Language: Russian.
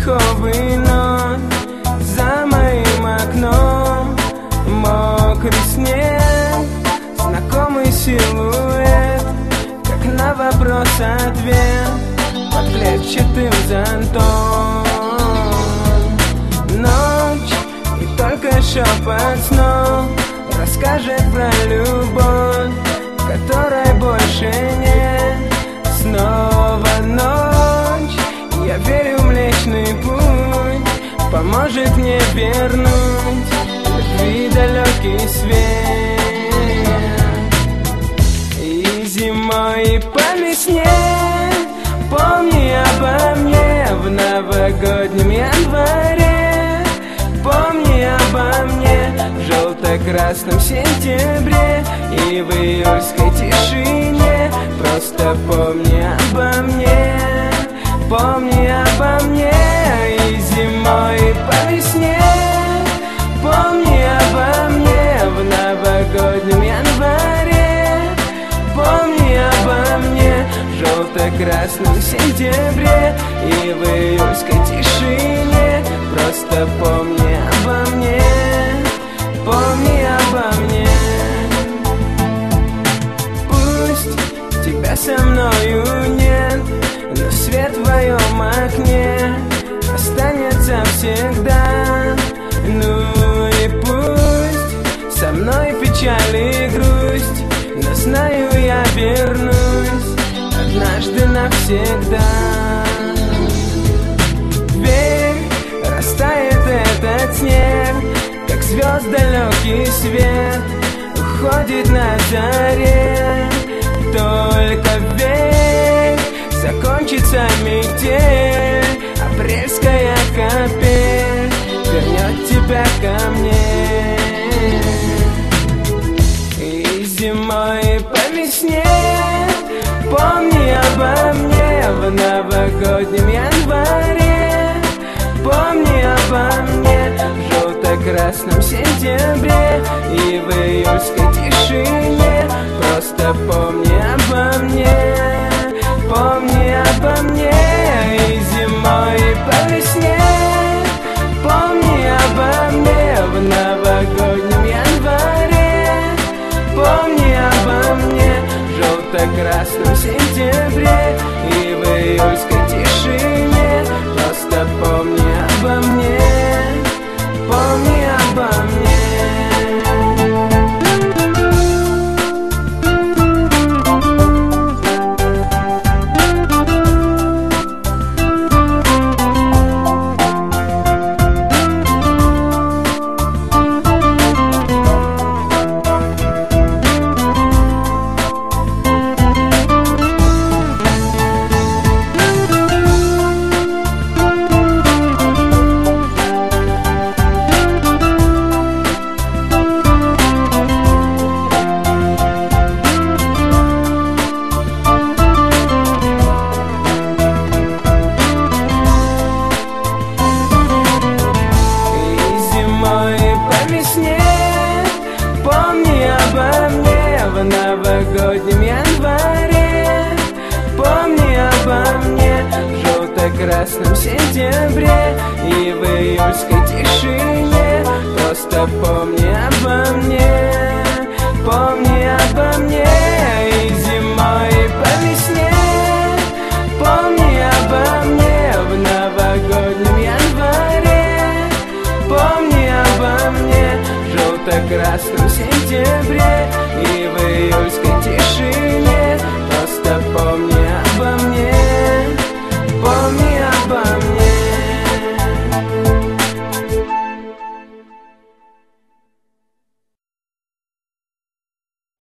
вишневый ночь, за моим окном мокрый снег, знакомый силуэт, как на вопрос-ответ под клетчатым зонтом. Ночь и только шепот снов расскажет про любовь, которой больше нет. Снова ночь, я верю, Млечный Путь поможет мне вернуть любви далекий свет. И зимой, и по весне помни обо мне в новогоднем январе. Помни обо мне в желто-красном сентябре и в июльской тишине. Просто помни обо мне, помни обо мне. И зимой, и по весне помни обо мне в новогоднем январе. Помни обо мне в желто-красном сентябре и в июльской тишине. Просто помни обо мне, помни обо мне. Пусть тебя со мною нет, но свет в твоем окне останется всегда. Ну и пусть со мной печаль и грусть, но знаю, я вернусь однажды навсегда. Верь, растает этот снег, как звезд далекий свет уходит на заре. Только верь, закончится метель, апрельская капель вернет тебя ко мне. И зимой, и по весне помни обо мне в новогоднем январе. Помни обо мне в желто-красном сентябре и в июльской тишине. Просто помни обо мне, помни обо мне. И зимой, и по весне помни обо мне в новогоднем январе. Помни обо мне в желто-красном сентябре и в июльской тишине. Просто помни обо мне, помни обо мне. В новогоднем январе помни обо мне в желто-красном сентябре и в июльской тишине. Просто помни обо мне, помни обо мне. И зимой, и по весне помни обо мне в новогоднем январе. Помни обо мне в желто-красном сентябре и в июльской тишине.